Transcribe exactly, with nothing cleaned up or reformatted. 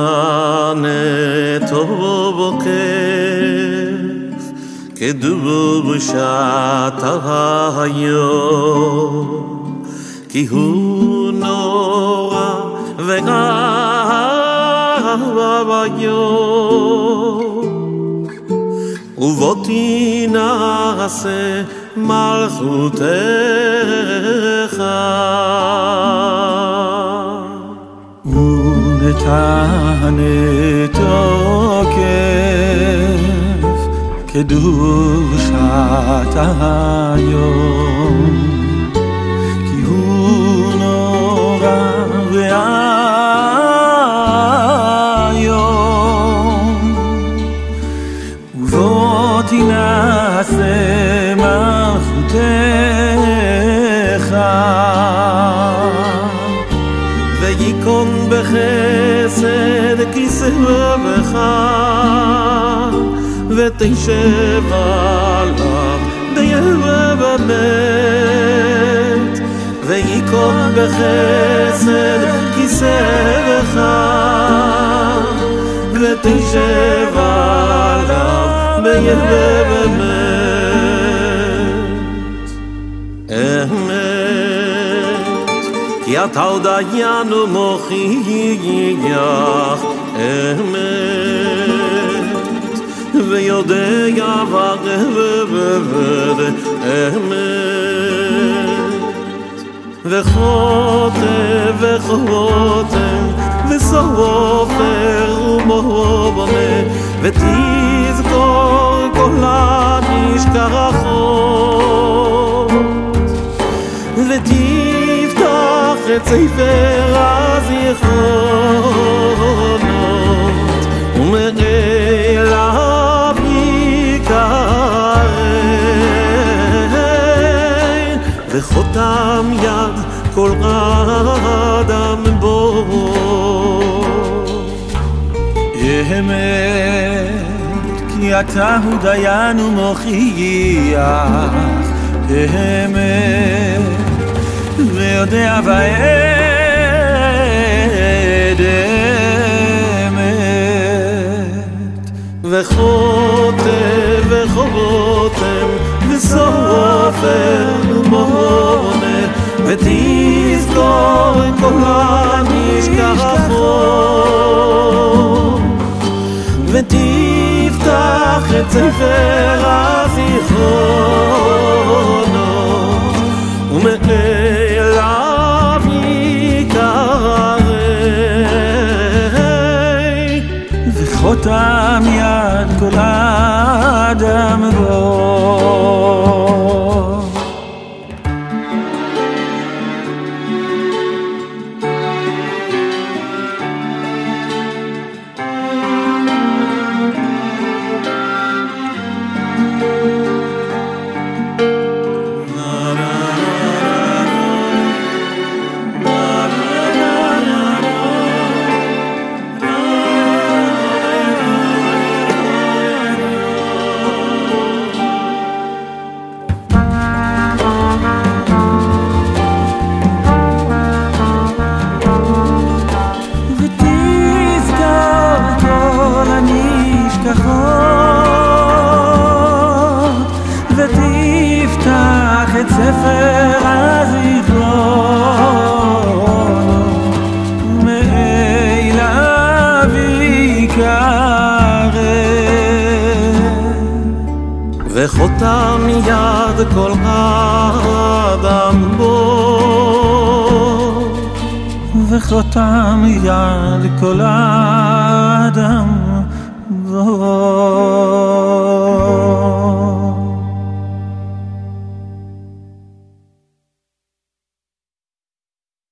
טוב וכיף כדור בשעת היום, כי הוא נורא ורע ביום, ובו תנעשה מלכותך. ונתן תוקף קדושת היום, כי הוא נורא ואיום, ובו תנעשה מלכותך. ויקום בחסד כיסאך, ותשב עליו דין ובאמת. ויקום בחסד כיסאך, ותשב עליו דין ובאמת. אמת, כי אתה עוד דיין ומוכיח אמת, ויודע ועבד אמת, וחותם וחותם וסופר ומובנה, ותזכור כל הנשכחות, ותפתח את ספר הזיכרונות, ומאליו יקרא, וחותם יד כל אדם בו. אמת, כי אתה הוא דיין ומוכיח אמת, ויודע ועד אמת, וחותם וחותם וסופר ומונה, ותזכור כל הנשכחות, ותפתח את ספר הזיכרונות, ומאליו יקרא, וחותם יד כל אדם בו. ותפתח את ספר הזיכרונות, מאליו יקרא, וחותם יד כל אדם בו, וחותם יד כל אדם בו.